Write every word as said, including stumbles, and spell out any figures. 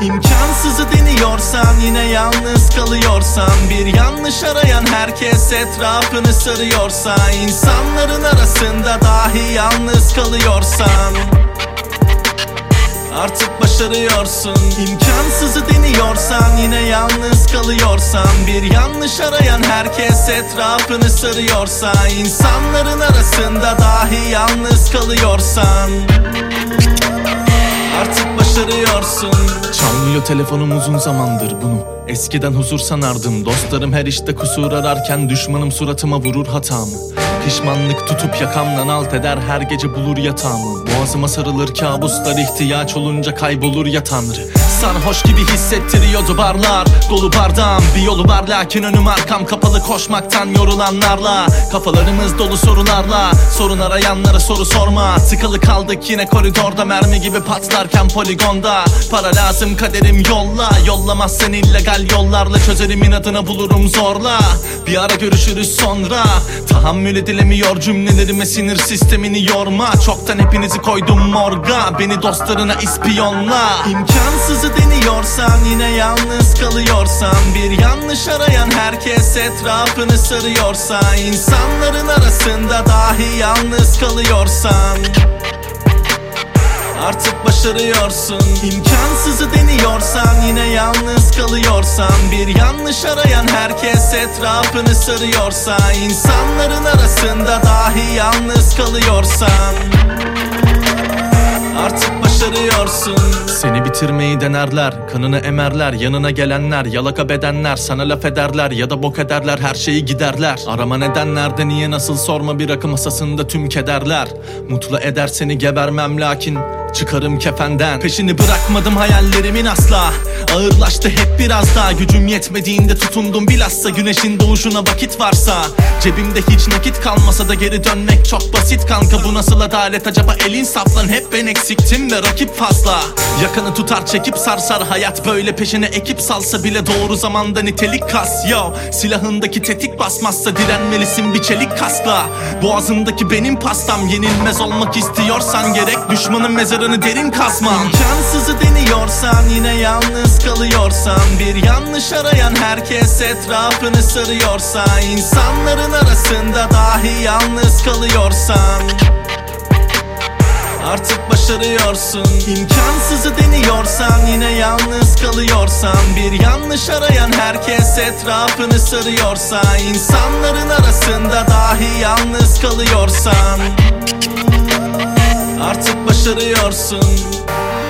İmkansızı deniyorsan, yine yalnız kalıyorsan, bir yanlış arayan herkes etrafını sarıyorsa, insanların arasında dahi yalnız kalıyorsan, artık başarıyorsun. İmkansızı deniyorsan, yine yalnız kalıyorsan, bir yanlış arayan herkes etrafını sarıyorsa, insanların arasında dahi yalnız kalıyorsan, artık başarıyorsun. Çalmıyor telefonum uzun zamandır bunu. Eskiden huzur sanardım. Dostlarım her işte kusur ararken düşmanım suratıma vurur hatamı. Pişmanlık tutup yakamdan alt eder, her gece bulur yatağımı. Boğazıma sarılır kabuslar, ihtiyaç olunca kaybolur ya Tanrı. Sarhoş gibi hissettiriyordu barlar, dolu bardağım bir yolu var, lakin önüm arkam kapalı koşmaktan yorulanlarla. Kafalarımız dolu sorularla, sorun arayanlara soru sorma. Tıkalı kaldık yine koridorda, mermi gibi patlarken poligonda. Para lazım kaderim yolla, yollamazsan illegal yollarla çözerim, inadına bulurum zorla. Bir ara görüşürüz sonra, tahammül edilemiyor cümlelerime, sinir sistemini yorma. Çoktan hepinizi koydum morga, beni dostlarına ispiyonla. İmkansızı deniyorsan, yine yalnız kalıyorsan, bir yanlış arayan herkes etrafını sarıyorsa, insanların arasında dahi yalnız kalıyorsan, artık başarıyorsun. İmkansızı deniyorsan, yine yalnız kalıyorsan, bir yanlış arayan herkes etrafını sarıyorsa, insanların arasında dahi yalnız kalıyorsan, artık başarıyorsun. Seni bitirmeyi denerler, kanını emerler, yanına gelenler, yalaka bedenler, sana laf ederler ya da bok ederler, her şeyi giderler. Arama nedenlerde niye nasıl sorma, bir rakı masasında tüm kederler. Mutlu eder seni gebermem, lakin çıkarım kefenden. Peşini bırakmadım hayallerimin asla, ağırlaştı hep biraz daha. Gücüm yetmediğinde tutundum bilhassa, güneşin doğuşuna vakit varsa. Cebimde hiç nakit kalmasa da geri dönmek çok basit kanka. Bu nasıl adalet acaba, elin saflan, hep ben eksiktim ve rakip fazla. Yakanı tutar çekip sarsar hayat, böyle peşine ekip salsa bile doğru zamanda nitelik kas. Yo, silahındaki tetik basmazsa direnmelisin bir çelik kaskla. Boğazımdaki benim pastam, yenilmez olmak istiyorsan gerek düşmanın mezarını derin kazma. İmkansızı deniyorsan, yine yalnız kalıyorsan, bir yanlış arayan herkes etrafını sarıyorsa, insanların arasında dahi yalnız kalıyorsan, artık başarıyorsun. İmkansızı deniyorsan, yine yalnız kalıyorsan, bir yanlış arayan herkes etrafını sarıyorsa, insanların arasında dahi yalnız kalıyorsan, artık başarıyorsun.